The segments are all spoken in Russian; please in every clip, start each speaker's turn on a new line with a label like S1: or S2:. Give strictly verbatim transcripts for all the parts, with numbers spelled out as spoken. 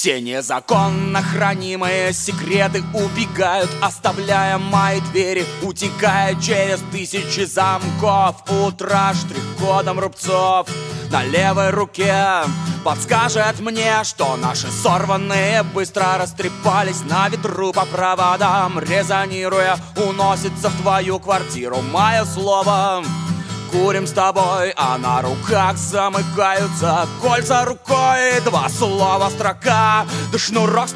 S1: Все незаконно хранимые секреты убегают, оставляя мои двери, утекая через тысячи замков. Утро штрих-кодом рубцов на левой руке подскажет мне, что наши сорванные быстро растрепались на ветру по проводам. Резонируя, уносится в твою квартиру мое слово. Курим с тобой, а на руках замыкаются кольца рукой. Два слова, строка, да шнурок с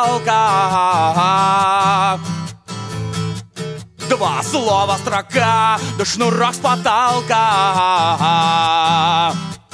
S1: потолка. Два слова, строка, да шнурок с потолка.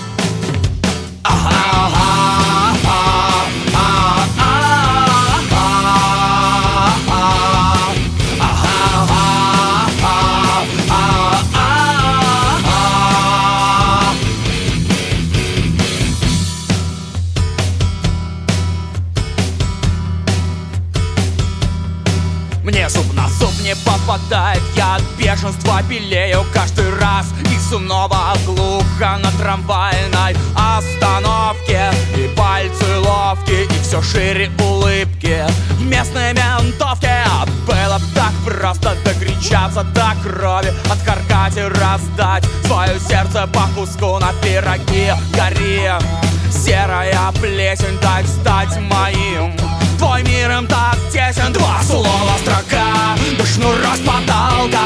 S1: Мне зуб на зуб не попадает, я от бешенства белею каждый раз. И снова глухо на трамвайной остановке. И пальцы ловкие, и все шире улыбки в местной ментовке. Было так просто докричаться до крови, откаркать и раздать свое сердце по куску на пироги. Гори, серая плесень, дай стать моим. Твой мир им так тесен. Два слова, строка, да шнурок с потолка.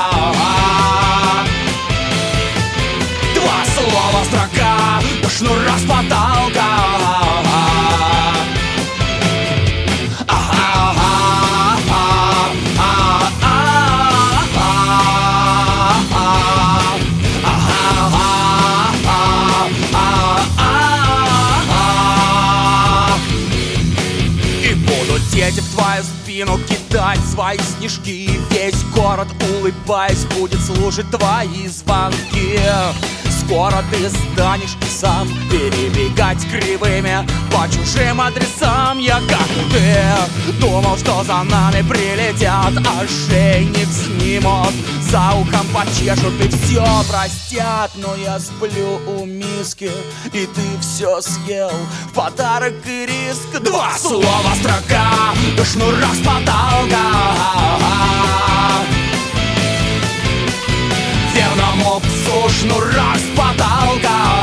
S1: Два слова, строка, да шнурок с потолка. Дети в твою спину кидать свои снежки, и весь город, улыбаясь, будет слушать твои звонки. Скоро ты станешь и сам перебегать кривыми по чужим адресам. Я, как и ты, думал, что за нами прилетят, ошейник снимут, за ухом почешут и все простят. Но я сплю у миски, и ты все съел в подарок и риск. Два слова, строка, да шнурок с потолка. Верному псу шнурок с потолка.